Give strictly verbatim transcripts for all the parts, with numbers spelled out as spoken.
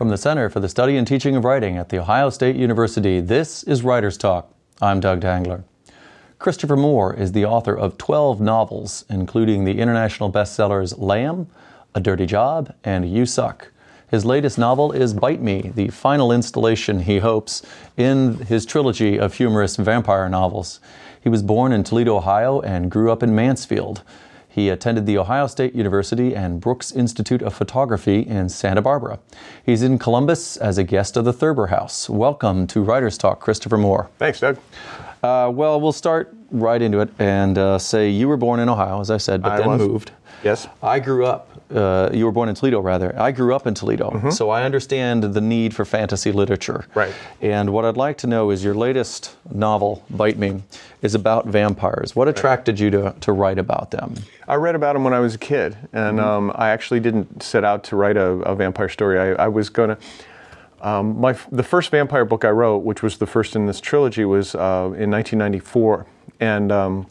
From the Center for the Study and Teaching of Writing at The Ohio State University, this is Writer's Talk. I'm Doug Dangler. Christopher Moore is the author of twelve novels, including the international bestsellers Lamb, A Dirty Job, and You Suck. His latest novel is Bite Me, the final installation, he hopes, in his trilogy of humorous vampire novels. He was born in Toledo, Ohio, and grew up in Mansfield. He attended The Ohio State University and Brooks Institute of Photography in Santa Barbara. He's in Columbus as a guest of the Thurber House. Welcome to Writer's Talk, Christopher Moore. Thanks, Doug. Uh, well, we'll start right into it and uh, say you were born in Ohio, as I said, but I then was. moved. Yes. I grew up, uh, you were born in Toledo, rather. I grew up in Toledo, mm-hmm. so I understand the need for fantasy literature. Right. And what I'd like to know is your latest novel, Bite Me, is about vampires. What attracted you to, to write about them? I read about them when I was a kid, and mm-hmm. um, I actually didn't set out to write a, a vampire story. I, I was going to... Um, my the first vampire book I wrote, which was the first in this trilogy, was uh, in nineteen ninety-four, and um,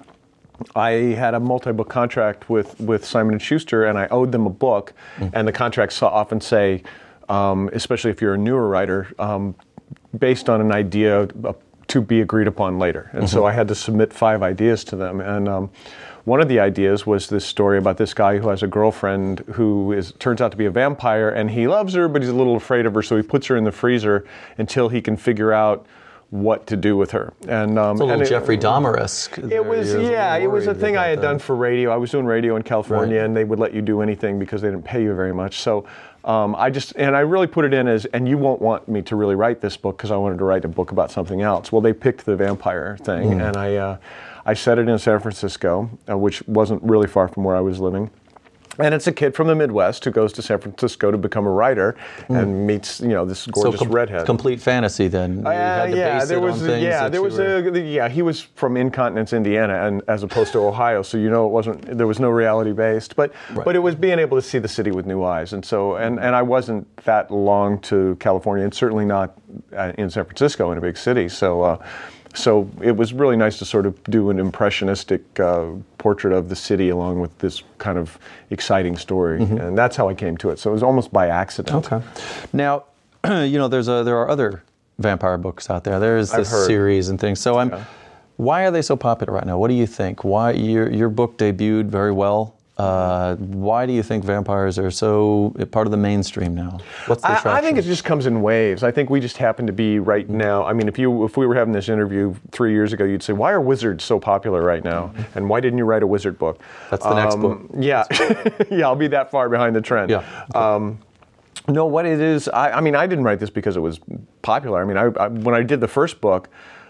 I had a multi-book contract with, with Simon and Schuster, and I owed them a book, mm. and the contracts often say, um, especially if you're a newer writer, um, based on an idea uh, to be agreed upon later, and mm-hmm. so I had to submit five ideas to them, and um, one of the ideas was this story about this guy who has a girlfriend who is turns out to be a vampire, and he loves her, but he's a little afraid of her, so he puts her in the freezer until he can figure out what to do with her. And um, it's a little and Jeffrey it, Dahmer-esque. It was, yeah, it was a thing I had that. done for radio. I was doing radio in California, right. and they would let you do anything because they didn't pay you very much. So um, I just, and I really put it in as, and you won't want me to really write this book because I wanted to write a book about something else. Well, they picked the vampire thing, mm. and I, uh, I set it in San Francisco, uh, which wasn't really far from where I was living. And it's a kid from the Midwest who goes to San Francisco to become a writer mm. and meets, you know, this gorgeous so com- redhead. Complete fantasy, then. You uh, had to yeah, base there it was, on things yeah, there was were... a, yeah. He was from Incontinence, Indiana, and as opposed to Ohio, so you know it wasn't. There was no reality based, but right. but it was being able to see the city with new eyes, and so and, and I wasn't that long to California, and certainly not uh, in San Francisco in a big city, so. Uh, So it was really nice to sort of do an impressionistic uh, portrait of the city along with this kind of exciting story, mm-hmm. and that's how I came to it. So it was almost by accident. Okay. Now, you know, there's a there are other vampire books out there. There's this series and things. So I'm. Yeah. Why are they so popular right now? What do you think? Why your your book debuted very well? Uh, why do you think vampires are so part of the mainstream now? What's the attraction? I, I think it just comes in waves. I think we just happen to be right now. I mean, if you if we were having this interview three years ago, you'd say, "Why are wizards so popular right now? Mm-hmm. And why didn't you write a wizard book?" That's the um, next book. Yeah, yeah. I'll be that far behind the trend. Yeah. Okay. Um, no, what it is. I, I mean, I didn't write this because it was popular. I mean, I, I, when I did the first book.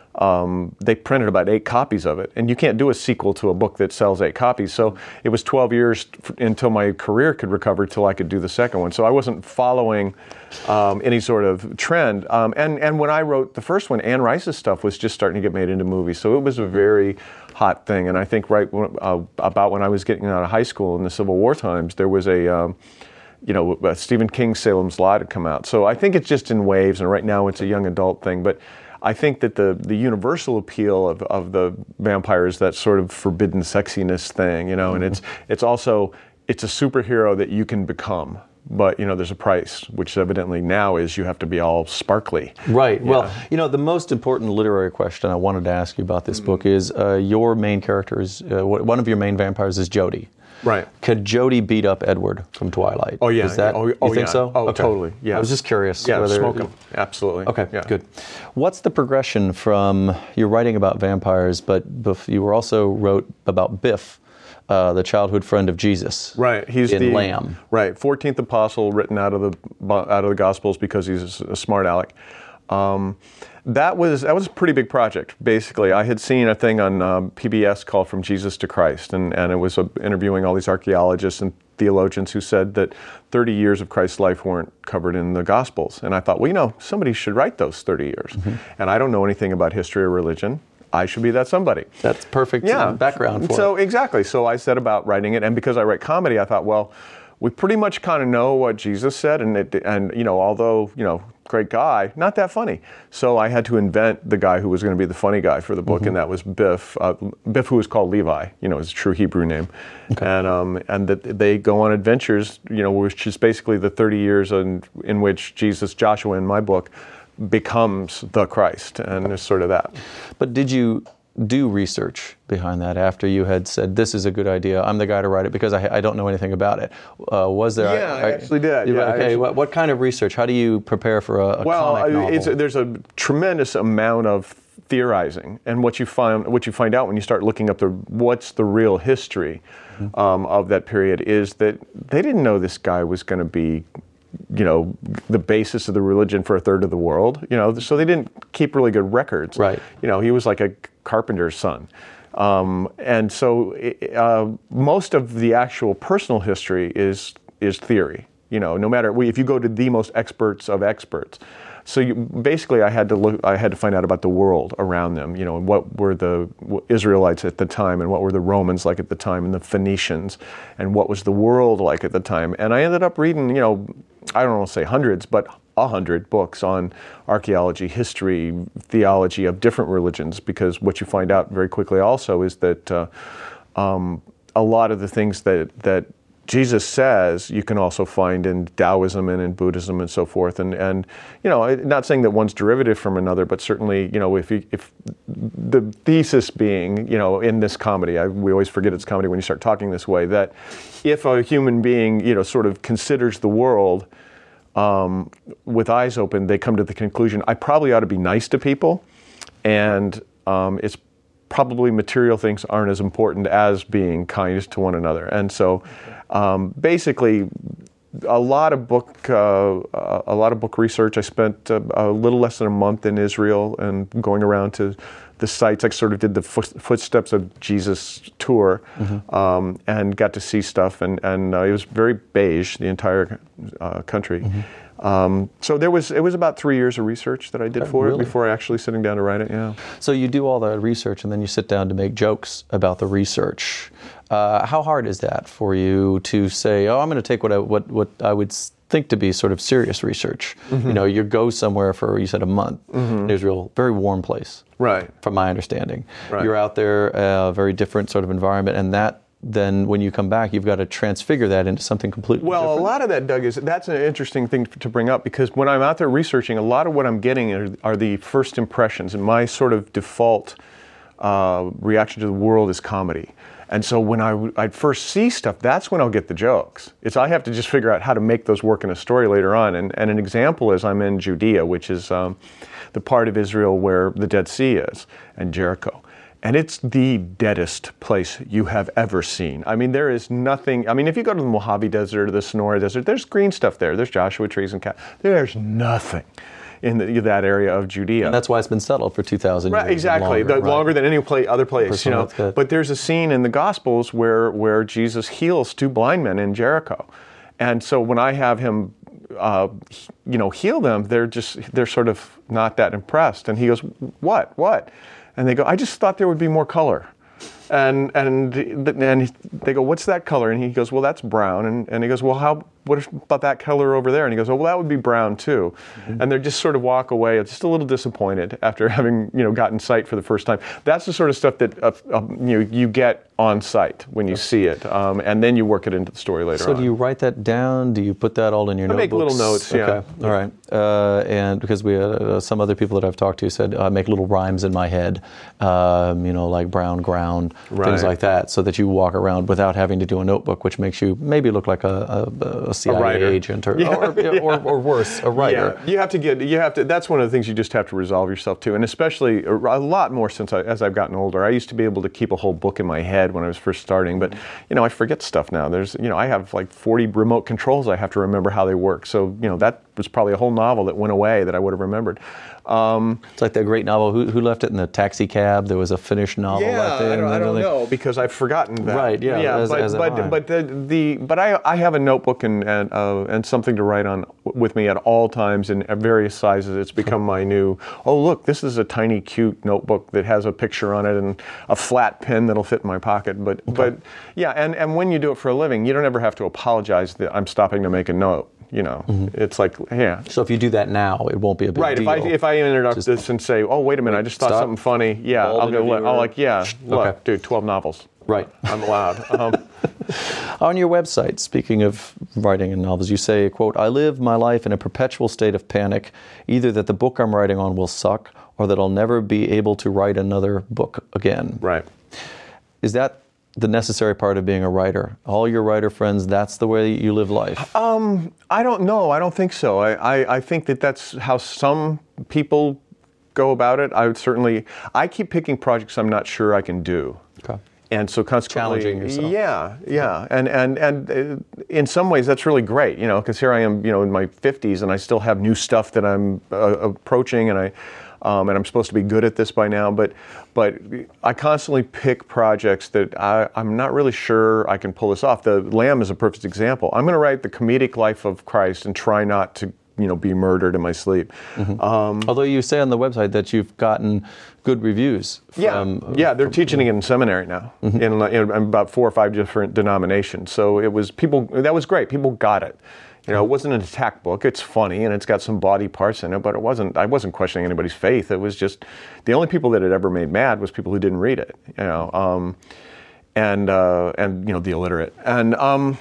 Um, they printed about eight copies of it, and you can't do a sequel to a book that sells eight copies. So it was twelve years f- until my career could recover till I could do the second one. So I wasn't following um, any sort of trend. Um, and and when I wrote the first one, Anne Rice's stuff was just starting to get made into movies. So it was a very hot thing. And I think right when, uh, about when I was getting out of high school in the Civil War times, there was a um, you know, uh, Stephen King's Salem's Lot had come out. So I think it's just in waves, and right now it's a young adult thing. But I think that the, the universal appeal of, of the vampire is that sort of forbidden sexiness thing, you know, and it's it's also, it's a superhero that you can become. But, you know, there's a price, which evidently now is you have to be all sparkly. Right. Yeah. Well, you know, the most important literary question I wanted to ask you about this mm-hmm. book is uh, your main character is, uh, one of your main vampires is Jody. Right. Could Jody beat up Edward from Twilight? Oh, yeah. Is that, oh, you oh, think yeah. so? Oh, okay. totally. Yeah. I was just curious. Yeah, whether smoke him. Absolutely. Okay, yeah. good. What's the progression from, you're writing about vampires, but Biff, you were also wrote about Biff, uh, the childhood friend of Jesus. Right. He's in the Lamb. Right. fourteenth apostle written out of the out of the Gospels because he's a smart aleck. Um, that was that was a pretty big project. Basically, I had seen a thing on um, P B S called From Jesus to Christ, and, and it was uh, interviewing all these archaeologists and theologians who said that thirty years of Christ's life weren't covered in the Gospels. And I thought, well, you know, somebody should write those thirty years. Mm-hmm. And I don't know anything about history or religion. I should be that somebody. That's perfect yeah. background for so, it. Exactly. So I set about writing it, and because I write comedy, I thought, well, we pretty much kind of know what Jesus said, and it, and you know, although you know, great guy, not that funny. So I had to invent the guy who was going to be the funny guy for the book, mm-hmm. and that was Biff. Uh, Biff, who was called Levi, you know, his true Hebrew name. Okay. And um, and that they go on adventures, you know, which is basically the thirty years in, in which Jesus, Joshua in my book, becomes the Christ, and it's sort of that. But did you do research behind that after you had said, this is a good idea, I'm the guy to write it, because I, I don't know anything about it? Uh, was there... Yeah, I, I actually did. You, yeah, okay, actually, what, what kind of research? How do you prepare for a, a well, comic novel? It's, there's a tremendous amount of theorizing, and what you find what you find out when you start looking up the what's the real history mm-hmm. um, of that period is that they didn't know this guy was going to be, you know, the basis of the religion for a third of the world, you know, so they didn't keep really good records. Right. You know, he was like a carpenter's son. Um, and so uh, most of the actual personal history is is theory, you know, no matter, if you go to the most experts of experts. So you, basically I had to look, I had to find out about the world around them, you know, what were the Israelites at the time, and what were the Romans like at the time, and the Phoenicians, and what was the world like at the time. And I ended up reading, you know, I don't want to say hundreds, but a hundred books on archaeology, history, theology of different religions, because what you find out very quickly also is that uh, um, a lot of the things that, that Jesus says you can also find in Taoism and in Buddhism and so forth. And, and you know, not saying that one's derivative from another, but certainly, you know, if you, if the thesis being, you know, in this comedy, I, we always forget it's comedy when you start talking this way, that if a human being, you know, sort of considers the world um, with eyes open, they come to the conclusion, I probably ought to be nice to people, and um, it's probably material things aren't as important as being kind to one another. And so um, basically a lot of book uh, a lot of book research. I spent a, a little less than a month in Israel and going around to the sites. I sort of did the Footsteps of Jesus tour, mm-hmm. um, and got to see stuff, and, and uh, it was very beige, the entire uh, country. Mm-hmm. Um, so there was it was about three years of research that I did for really? it before actually sitting down to write it. Yeah. So you do all that research, and then you sit down to make jokes about the research. Uh, how hard is that for you to say, "Oh, I'm going to take what I what what I would think to be sort of serious research"? Mm-hmm. You know, you go somewhere for, you said, a month mm-hmm. in Israel, very warm place, right? From my understanding, right. You're out there, a uh, very different sort of environment, and that. Then when you come back, you've got to transfigure that into something completely well, different. Well, a lot of that, Doug, is that's an interesting thing to bring up, because when I'm out there researching, a lot of what I'm getting are, are the first impressions, and my sort of default uh, reaction to the world is comedy. And so when I, I'd first see stuff, that's when I'll get the jokes. It's I have to just figure out how to make those work in a story later on. And, and an example is I'm in Judea, which is um, the part of Israel where the Dead Sea is, and Jericho. And it's the deadest place you have ever seen. I mean, there is nothing. I mean, if you go to the Mojave Desert or the Sonora Desert, there's green stuff there. There's Joshua trees and cat. There's nothing in the, that area of Judea. And that's why it's been settled for two thousand right, years. Exactly, longer, the, right. longer than any play, other place. You know? But there's a scene in the Gospels where, where Jesus heals two blind men in Jericho. And so when I have him Uh, you know, heal them, they're just, they're sort of not that impressed. And he goes, what, what? And they go, I just thought there would be more color. And and and they go, what's that color? And he goes, well, that's brown. And, and he goes, well, how? What about that color over there? And he goes, oh, well, that would be brown too. Mm-hmm. And they just sort of walk away, just a little disappointed after having, you know, gotten sight for the first time. That's the sort of stuff that uh, uh, you know, you get on site when you see it, um, and then you work it into the story later so on. So do you write that down? Do you put that all in your I notebooks? make little notes, yeah. Okay, all right. Uh, and because we uh, some other people that I've talked to said I make little rhymes in my head, um, you know, like brown ground, right. Things like that, so that you walk around without having to do a notebook, which makes you maybe look like a, a, a C I A a agent or, yeah, or, yeah. or, or worse, a writer. Yeah, you have to get, you have to, that's one of the things you just have to resolve yourself to, and especially a lot more since I, as I've gotten older. I used to be able to keep a whole book in my head when I was first starting, but you know, I forget stuff now. There's, you know, I have like forty remote controls. I have to remember how they work. So, you know, that was probably a whole novel that went away that I would have remembered. Um, it's like that great novel, Who, Who Left It in the Taxi Cab? There was a finished novel yeah, like that. I don't, I don't like, know, because I've forgotten that. Right, yeah, yeah as, but, as but, but, the, the, but I, I have a notebook and, and, uh, and something to write on with me at all times in various sizes. It's become my new, oh, look, this is a tiny, cute notebook that has a picture on it and a flat pen that'll fit in my pocket. But, okay. but yeah, and, and when you do it for a living, you don't ever have to apologize that I'm stopping to make a note. You know, mm-hmm. It's like, yeah. So if you do that now, it won't be a big right, deal. Right. If I if I introduce just this and say, oh, wait a minute, I just thought stop. something funny. Yeah, Bald I'll go. I'll like, yeah. Look, okay. dude, twelve novels. Right. I'm allowed. Um, On your website, speaking of writing in novels, you say, quote, I live my life in a perpetual state of panic, either that the book I'm writing on will suck or that I'll never be able to write another book again. Right. Is that the necessary part of being a writer? All your writer friends, that's the way you live life? Um, I don't know. I don't think so. I, I, I think that that's how some people go about it. I would certainly, I keep picking projects I'm not sure I can do. Okay. And so consequently, challenging yourself. Yeah, yeah, and and and uh, in some ways that's really great, you know, because here I am, you know, in my fifties, and I still have new stuff that I'm uh, approaching, and I, um, and I'm supposed to be good at this by now, but, but I constantly pick projects that I, I'm not really sure I can pull this off. The Lamb is a perfect example. I'm going to write the comedic life of Christ and try not to, you know, be murdered in my sleep. Mm-hmm. Um, Although you say on the website that you've gotten good reviews. From, yeah, yeah, they're from, teaching it in seminary now, mm-hmm. in, in about four or five different denominations. So it was people. That was great. People got it. You know, it wasn't an attack book. It's funny and it's got some body parts in it, but it wasn't. I wasn't questioning anybody's faith. It was just the only people that it ever made mad was people who didn't read it. You know, um, and uh, and you know the illiterate and. Um,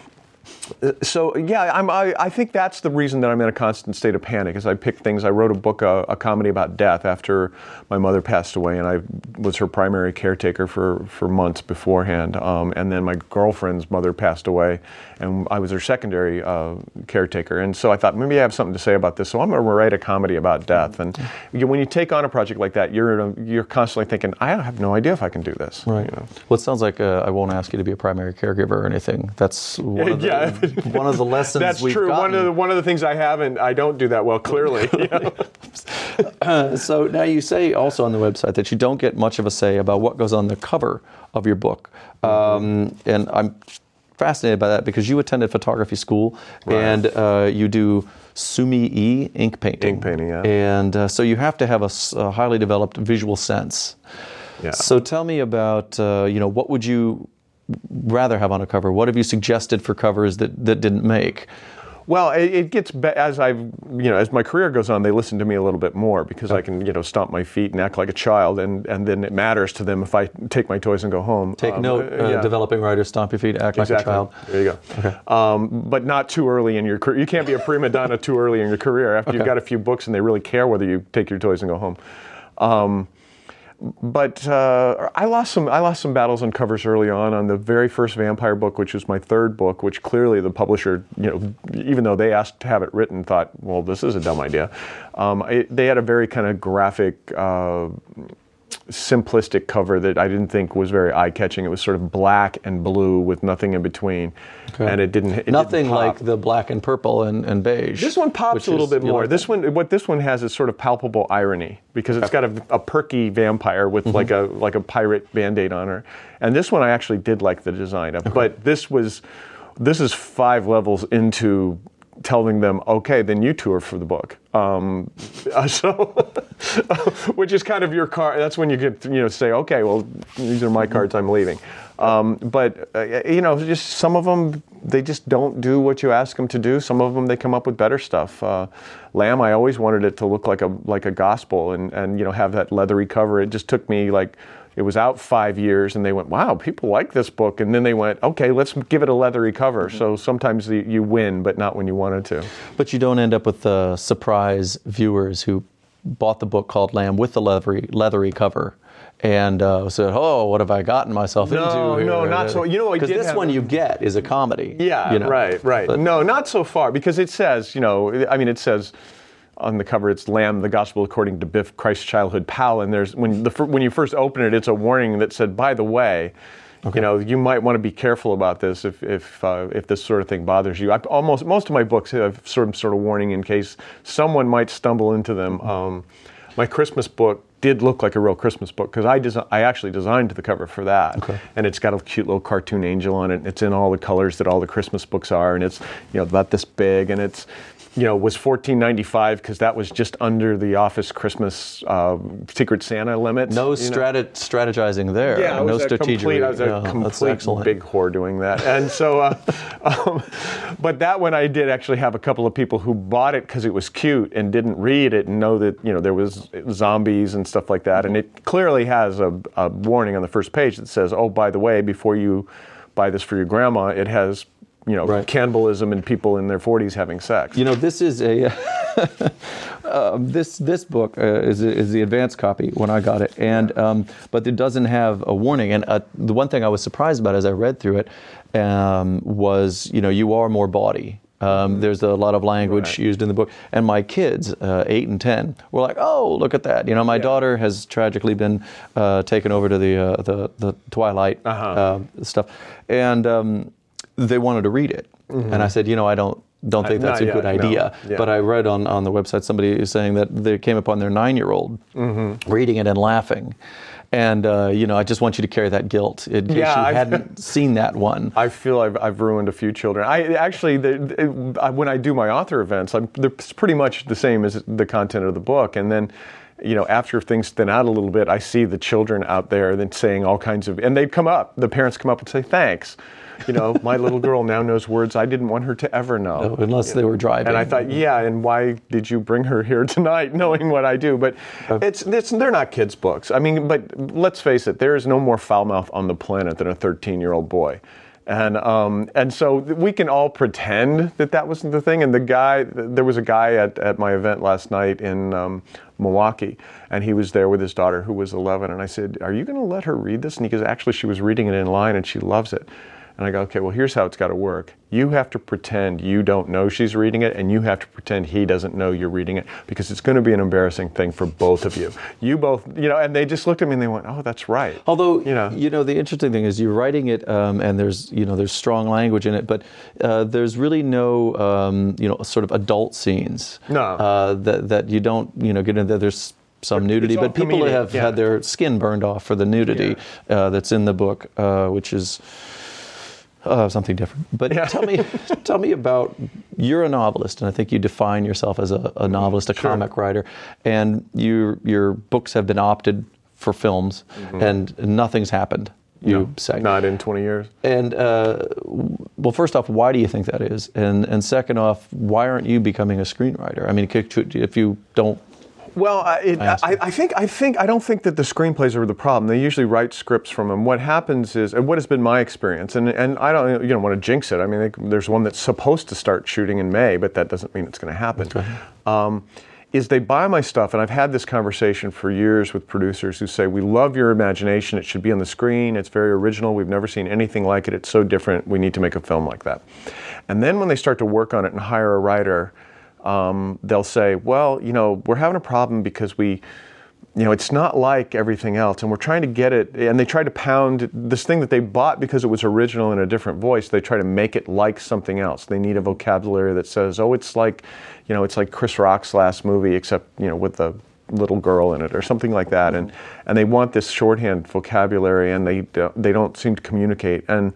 So yeah, I'm, I, I think that's the reason that I'm in a constant state of panic. Is I pick things. I wrote a book, a, a comedy about death after my mother passed away, and I was her primary caretaker for, for months beforehand. Um, and then my girlfriend's mother passed away, and I was her secondary uh, caretaker. And so I thought maybe I have something to say about this. So I'm going to write a comedy about death. And you, when you take on a project like that, you're in a, you're constantly thinking, I have no idea if I can do this. Right. You know? Well, it sounds like uh, I won't ask you to be a primary caregiver or anything. That's one of the, yeah. one of the lessons That's we've true. gotten. One of the one of the things I haven't, I don't do that well. Clearly. You know? uh, so now you say also on the website that you don't get much of a say about what goes on the cover of your book, um, mm-hmm. and I'm fascinated by that because you attended photography school, right. and uh, you do sumi-e ink painting. Ink painting, yeah. And uh, so you have to have a, a highly developed visual sense. Yeah. So tell me about uh, you know what would you rather have on a cover? What have you suggested for covers that, that didn't make? Well, it, it gets be- as I've you know as my career goes on, they listen to me a little bit more because I can you know stomp my feet and act like a child, and, and then it matters to them if I take my toys and go home. Take um, note, uh, yeah. Developing writers, stomp your feet, act exactly. like a child. There you go. Okay. Um, but not too early in your career. You can't be a prima donna too early in your career. After okay. you've got a few books and they really care whether you take your toys and go home. Um, But uh, I lost some I lost some battles on covers early on. On the very first vampire book, which was my third book, which clearly the publisher, you know, even though they asked to have it written, thought, well, this is a dumb idea. Um, it, they had a very kind of graphic, uh, simplistic cover that I didn't think was very eye-catching. It was sort of black and blue with nothing in between, okay. and it didn't. It nothing didn't pop. like the black and purple and, and beige. This one pops a little is, bit more. Like this that? one, what this one has is sort of palpable irony because it's got a, a perky vampire with mm-hmm. like a like a pirate Band-Aid on her, and this one I actually did like the design of. Okay. But this was, this is five levels into telling them, okay, then you tour for the book. Um, so, which is kind of your card. That's when you get, you know, say, okay, well, these are my cards. I'm leaving. Um, but uh, you know, just some of them, they just don't do what you ask them to do. Some of them, they come up with better stuff. Uh, Lamb, I always wanted it to look like a like a gospel, and and you know, have that leathery cover. It just took me like. It was out five years, and they went, wow, people like this book. And then they went, okay, let's give it a leathery cover. Mm-hmm. So sometimes you, you win, but not when you wanted to. But you don't end up with the surprise viewers who bought the book called Lamb with the leathery, leathery cover and uh, said, oh, what have I gotten myself no, into here? No, no, not so. You know, because this have... one you get is a comedy. Yeah, you know? right, right. But, no, not so far, because it says, you know, I mean, it says... on the cover, it's Lamb, the Gospel according to Biff, Christ's childhood pal, and there's when the when you first open it, it's a warning that said, by the way, okay. you know, you might want to be careful about this if if uh, if this sort of thing bothers you. I almost most of my books have some sort of warning in case someone might stumble into them. Um, my Christmas book did look like a real Christmas book because I desi- I actually designed the cover for that, okay. and it's got a cute little cartoon angel on it. It's in all the colors that all the Christmas books are, and it's you know about this big, and it's. you know, was fourteen ninety-five because that was just under the office Christmas uh, Secret Santa limit. No you strate- strategizing there. Yeah, I no was a strategic. complete, I was a yeah, complete big whore doing that. And so, uh, um, but that one I did actually have a couple of people who bought it because it was cute and didn't read it and know that, you know, there was zombies and stuff like that. And it clearly has a, a warning on the first page that says, oh, by the way, before you buy this for your grandma, it has, you know, right. cannibalism and people in their forties having sex. You know, this is a uh, this this book uh, is is the advanced copy when I got it, and um, but it doesn't have a warning. And uh, the one thing I was surprised about as I read through it um, was, you know, you are more baughty. Um, there's a lot of language right. used in the book, and my kids, uh, eight and ten, were like, "Oh, look at that!" You know, my yeah. daughter has tragically been uh, taken over to the uh, the the Twilight uh-huh. uh, stuff, and. Um, They wanted to read it, mm-hmm. and I said, you know, I don't don't think that's Not a good yet, idea. No. Yeah. But I read on, on the website somebody is saying that they came upon their nine-year-old mm-hmm. reading it and laughing, and uh, you know, I just want you to carry that guilt in case yeah, you I've, hadn't seen that one. I feel I've, I've ruined a few children. I actually, the, it, when I do my author events, I'm, they're pretty much the same as the content of the book, and then. You know, after things thin out a little bit, I see the children out there then saying all kinds of, and they come up, the parents come up and say, thanks. You know, my little girl now knows words I didn't want her to ever know. No, unless you they know? were driving. And I thought, yeah, and why did you bring her here tonight knowing what I do? But okay. it's, it's they're not kids' books. I mean, but let's face it, there is no more foul mouth on the planet than a thirteen-year-old boy. And um, and so we can all pretend that that wasn't the thing. And the guy, there was a guy at, at my event last night in um, Milwaukee, and he was there with his daughter who was eleven. And I said, are you going to let her read this? And he goes, actually, she was reading it in line and she loves it. And I go, okay, well, here's how it's got to work. You have to pretend you don't know she's reading it, and you have to pretend he doesn't know you're reading it, because it's going to be an embarrassing thing for both of you. You both, you know, and they just looked at me and they went, oh, that's right. Although, you know, you know the interesting thing is you're writing it, um, and there's, you know, there's strong language in it, but uh, there's really no, um, you know, sort of adult scenes. No. Uh, that, that you don't, you know, get into. There's some nudity, but people comedic, have yeah. had their skin burned off for the nudity yeah. uh, that's in the book, uh, which is... Uh, something different. But yeah. tell me tell me about, you're a novelist, and I think you define yourself as a, a novelist, a sure. comic writer, and you, your books have been opted for films, mm-hmm. and nothing's happened, you no, say. Not in twenty years. And, uh, well, first off, why do you think that is? And, and second off, why aren't you becoming a screenwriter? I mean, if you don't Well, I, it, I, I think I think I don't think that the screenplays are the problem. They usually write scripts from them. What happens is, and what has been my experience, and and I don't you don't want to jinx it. I mean, they, there's one that's supposed to start shooting in May, but that doesn't mean it's going to happen. Okay. Um, is they buy my stuff, and I've had this conversation for years with producers who say, we love your imagination, it should be on the screen, it's very original, we've never seen anything like it, it's so different, we need to make a film like that. And then when they start to work on it and hire a writer, Um, they'll say, well, you know, we're having a problem because we, you know, it's not like everything else, and we're trying to get it, and they try to pound this thing that they bought because it was original in a different voice, they try to make it like something else. They need a vocabulary that says, oh, it's like, you know, it's like Chris Rock's last movie, except, you know, with the little girl in it, or something like that, and and they want this shorthand vocabulary, and they they don't seem to communicate. And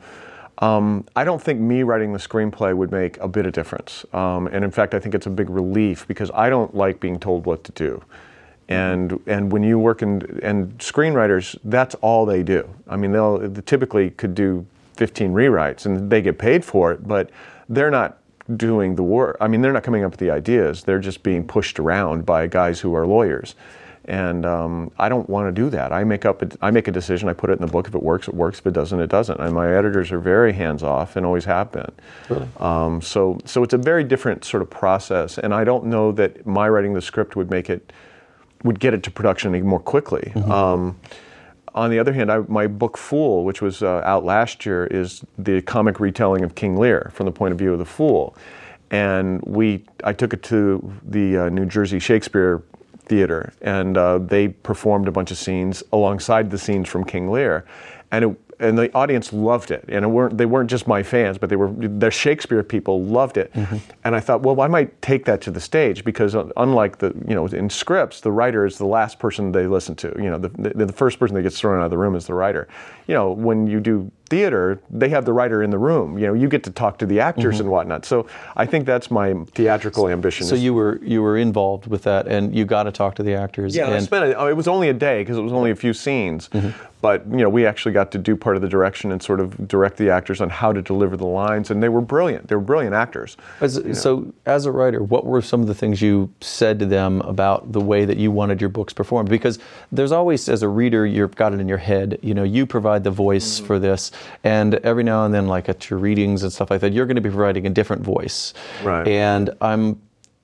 Um, I don't think me writing the screenplay would make a bit of difference. Um, and in fact, I think it's a big relief, because I don't like being told what to do. And and when you work in, and screenwriters, that's all they do. I mean, they'll they typically could do fifteen rewrites, and they get paid for it, but they're not doing the work. I mean, they're not coming up with the ideas. They're just being pushed around by guys who are lawyers. And um, I don't want to do that. I make up, a, I make a decision. I put it in the book. If it works, it works. If it doesn't, it doesn't. And my editors are very hands off, and always have been. Really? Um, so, so it's a very different sort of process. And I don't know that my writing the script would make it, would get it to production any more quickly. Mm-hmm. Um, on the other hand, I, my book Fool, which was uh, out last year, is the comic retelling of King Lear from the point of view of the Fool. And we, I took it to the uh, New Jersey Shakespeare Theater, and uh, they performed a bunch of scenes alongside the scenes from King Lear, and it, and the audience loved it. And it weren't they weren't just my fans, but they were the Shakespeare people loved it. Mm-hmm. And I thought, well, I might take that to the stage, because unlike the you know in scripts, the writer is the last person they listen to. You know, the the, the first person that gets thrown out of the room is the writer. You know, when you do theater, they have the writer in the room. You know, you get to talk to the actors mm-hmm. and whatnot. So I think that's my theatrical ambition. So you were you were involved with that, and you got to talk to the actors. Yeah, and I spent a, it was only a day because it was only a few scenes. Mm-hmm. But you know, we actually got to do part of the direction and sort of direct the actors on how to deliver the lines, and they were brilliant. They were brilliant actors. As, you know. So, as a writer, what were some of the things you said to them about the way that you wanted your books performed? Because there's always, as a reader, you've got it in your head. You know, you provide the voice mm-hmm. for this, and every now and then, like at your readings and stuff like that, you're going to be providing a different voice. Right. And I'm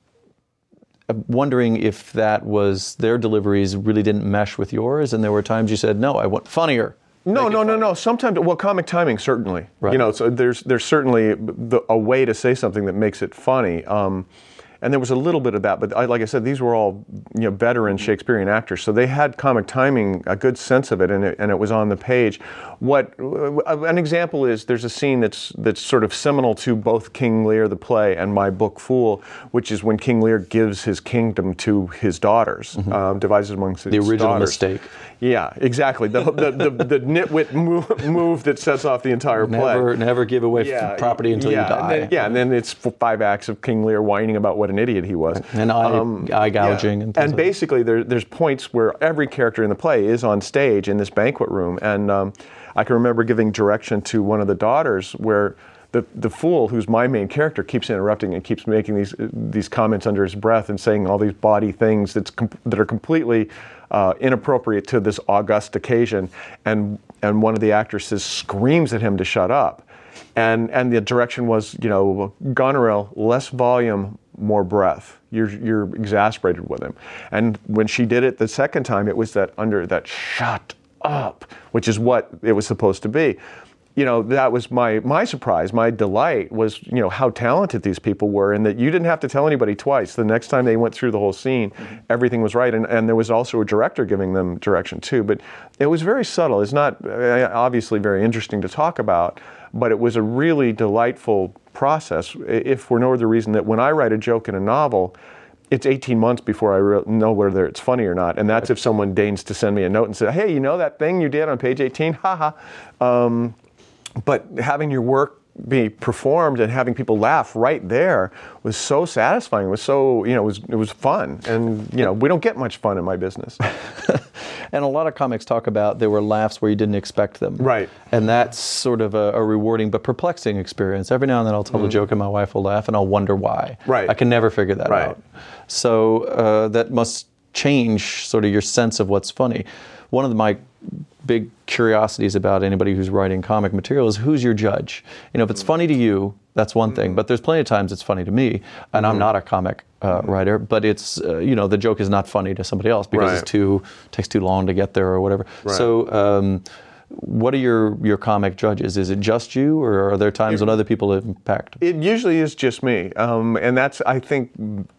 wondering if that was their deliveries really didn't mesh with yours, and there were times you said, no, I want funnier. No, no, no, no. Sometimes, well, comic timing, certainly. Right. You know, so there's there's certainly the, a way to say something that makes it funny. Um, and there was a little bit of that, but I, like I said, these were all you know veteran Shakespearean actors, so they had comic timing, a good sense of it, and it, and it was on the page. What an example is, there's a scene that's that's sort of seminal to both King Lear the play and my book Fool, which is when King Lear gives his kingdom to his daughters, mm-hmm. um, divides it amongst his daughters. The original daughters. mistake. Yeah, exactly. The the, the, the nitwit move, move that sets off the entire play. Never, never give away yeah, property until yeah, you die. And then, yeah, and then it's five acts of King Lear whining about what an idiot he was. And eye, um, eye gouging. Yeah. And, and like basically there, there's points where every character in the play is on stage in this banquet room. And um, I can remember giving direction to one of the daughters where the the fool, who's my main character, keeps interrupting and keeps making these these comments under his breath and saying all these bawdy things that's com- that are completely uh, inappropriate to this august occasion. And and one of the actresses screams at him to shut up. And and the direction was, you know, Goneril, less volume, more breath. You're you're exasperated with him. And when she did it the second time, it was that under that shut up, which is what it was supposed to be. You know, that was my my surprise, my delight was, you know, how talented these people were, and that you didn't have to tell anybody twice. The next time they went through the whole scene, mm-hmm. everything was right. And, and there was also a director giving them direction too. But it was very subtle. It's not uh, obviously very interesting to talk about, but it was a really delightful process, if for no other reason that when I write a joke in a novel, it's eighteen months before I re- know whether it's funny or not. And that's if someone deigns to send me a note and say, hey, you know that thing you did on page eighteen? Ha ha. Um, but having your work be performed and having people laugh right there was so satisfying. It was so, you know, it was, it was fun. And, you know, we don't get much fun in my business. And a lot of comics talk about there were laughs where you didn't expect them. Right. And that's sort of a, a rewarding but perplexing experience. Every now and then I'll tell mm-hmm. a joke and my wife will laugh and I'll wonder why. Right. I can never figure that right. out. So uh, that must change sort of your sense of what's funny. One of my big curiosities about anybody who's writing comic material is who's your judge? You know, if it's funny to you, that's one thing, but there's plenty of times it's funny to me, and mm-hmm. I'm not a comic uh, writer, but it's, uh, you know, the joke is not funny to somebody else because right. it's too, takes too long to get there or whatever. Right. So, um, what are your, your comic judges? Is it just you, or are there times it, when other people impact? It usually is just me, um, and that's, I think,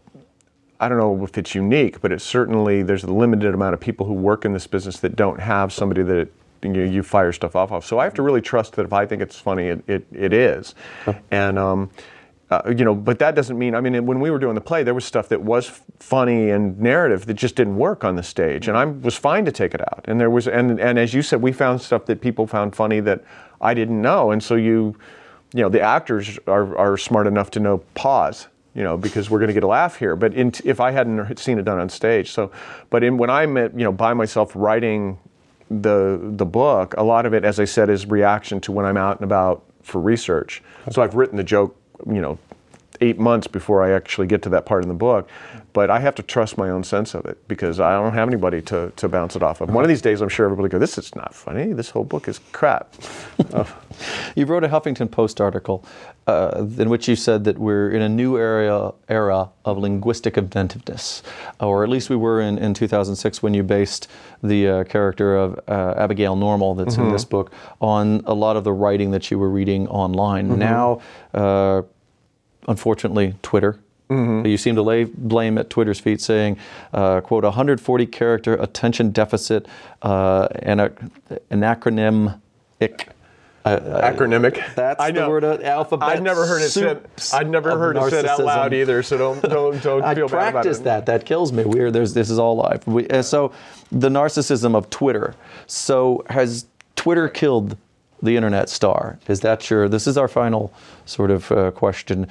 I don't know if it's unique, but it's certainly, there's a limited amount of people who work in this business that don't have somebody that it, you know, you fire stuff off of. So I have to really trust that if I think it's funny, it it, it is. Huh. And, um, uh, you know, but that doesn't mean, I mean, when we were doing the play, there was stuff that was f- funny and narrative that just didn't work on the stage. And I was fine to take it out. And there was, and, and as you said, we found stuff that people found funny that I didn't know. And so you, you know, the actors are, are smart enough to know pause. You know, because we're going to get a laugh here. But in, if I hadn't seen it done on stage, so, but in, when I'm, at, you know, by myself writing the the book, a lot of it, as I said, is reaction to when I'm out and about for research. Okay. So I've written the joke, you know, eight months before I actually get to that part in the book. But I have to trust my own sense of it because I don't have anybody to, to bounce it off of. One of these days, I'm sure everybody will go, this is not funny. This whole book is crap. uh. You wrote a Huffington Post article uh, in which you said that we're in a new era, era of linguistic inventiveness, or at least we were in, in two thousand six when you based the uh, character of uh, Abigail Normal that's mm-hmm. in this book on a lot of the writing that you were reading online. Mm-hmm. Now, uh, unfortunately, Twitter. Mm-hmm. You seem to lay blame at Twitter's feet, saying, uh, quote, one hundred forty character attention deficit, uh, and anacronym ic. Uh, Acronymic. That's I know. the word of alphabet. I'd never heard it said. I'd never heard it said out loud either. So don't don't don't I feel bad about it. I practiced that. That kills me. We're there's this is all live. We, uh, so the narcissism of Twitter. So has Twitter killed the internet star. Is that your, this is our final sort of uh, question.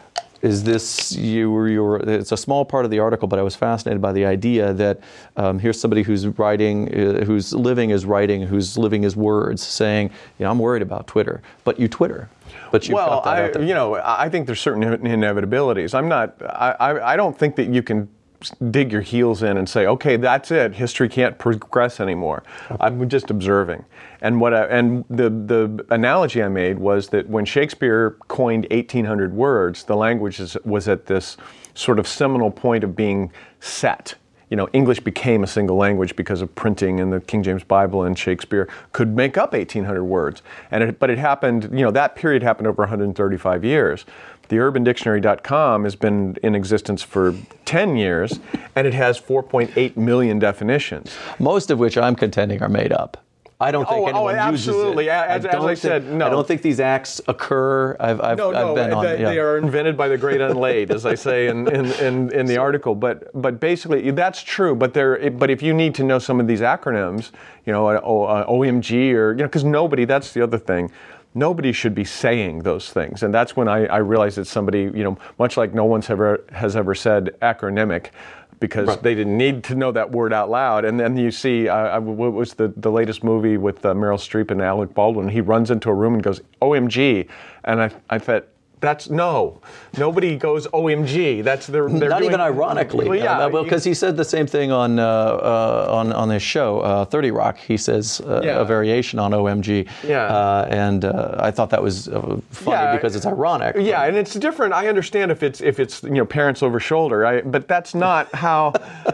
Is this, you were, you were, it's a small part of the article, but I was fascinated by the idea that um, here's somebody who's writing, uh, who's living as writing, who's living as words, saying, you know, I'm worried about Twitter, but you Twitter. But you've well, got that I, out there. you know, I think there's certain inevitabilities. I'm not, I, I, I don't think that you can dig your heels in and say, okay, that's it. History can't progress anymore. Okay. I'm just observing. And what I, and the the analogy I made was that when Shakespeare coined eighteen hundred words, the language is, was at this sort of seminal point of being set. You know, English became a single language because of printing, and the King James Bible and Shakespeare could make up eighteen hundred words. And it, but it happened, you know, that period happened over one hundred thirty-five years. The urban dictionary dot com has been in existence for ten years, and it has four point eight million definitions. Most of which I'm contending are made up. I don't think oh, anyone oh, uses absolutely. it. As, I as I think, said, no. I don't think these acts occur. I've, I've, no, no, I've been on. They, yeah. they are invented by the great unlaid, as I say in, in, in, in the article. But but basically, that's true. But there. But if you need to know some of these acronyms, you know, uh, O M G or you know, because nobody. That's the other thing. Nobody should be saying those things, and that's when I, I realized that somebody, you know, much like no one's ever has ever said acronymic, because right. they didn't need to know that word out loud. And then you see, uh, what was the, the latest movie with uh, Meryl Streep and Alec Baldwin? He runs into a room and goes, O M G. And I, I thought, that's, no. Nobody goes O M G. That's they're, they're Not doing, even ironically. Well, yeah. Because uh, he said the same thing on uh, uh, on, on his show, uh, thirty Rock. He says uh, yeah. a variation on O M G. Yeah. Uh, and uh, I thought that was uh, funny yeah. because it's ironic. Yeah, and it's different. I understand if it's, if it's you know, parents over shoulder, I, but that's not how...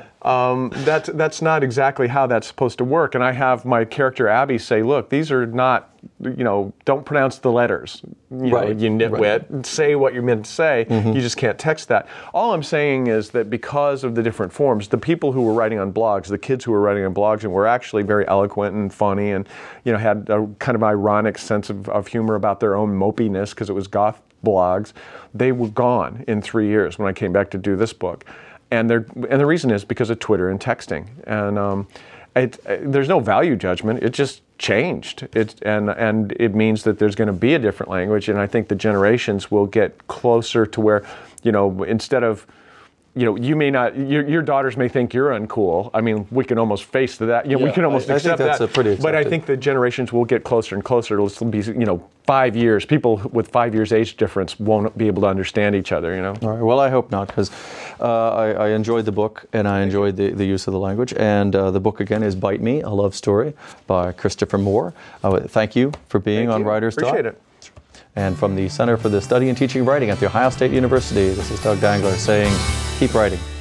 Um, that's that's not exactly how that's supposed to work. And I have my character Abby say, "Look, these are not, you know, don't pronounce the letters. You right. know, you nitwit. Right. Say what you're meant to say. Mm-hmm. You just can't text that." All I'm saying is that because of the different forms, the people who were writing on blogs, the kids who were writing on blogs, and were actually very eloquent and funny, and you know, had a kind of ironic sense of, of humor about their own mopiness because it was goth blogs, they were gone in three years when I came back to do this book. And, and the reason is because of Twitter and texting. And um, it, it, there's no value judgment. It just changed. It, and, and it means that there's going to be a different language. And I think the generations will get closer to where, you know, instead of, you know, you may not, your, your daughters may think you're uncool. I mean, we can almost face that. You know, yeah, we can almost I, accept I think that's that. A pretty accepted. But I think the generations will get closer and closer. It'll be, you know, five years. People with five years age difference won't be able to understand each other, you know? All right. Well, I hope not, because uh, I, I enjoyed the book and I enjoyed the, the use of the language. And uh, the book, again, is Bite Me, A Love Story by Christopher Moore. Uh, thank you for being thank on you. Writers Talk. Appreciate it. And from the Center for the Study and Teaching of Writing at The Ohio State University, this is Doug Dangler saying, keep writing.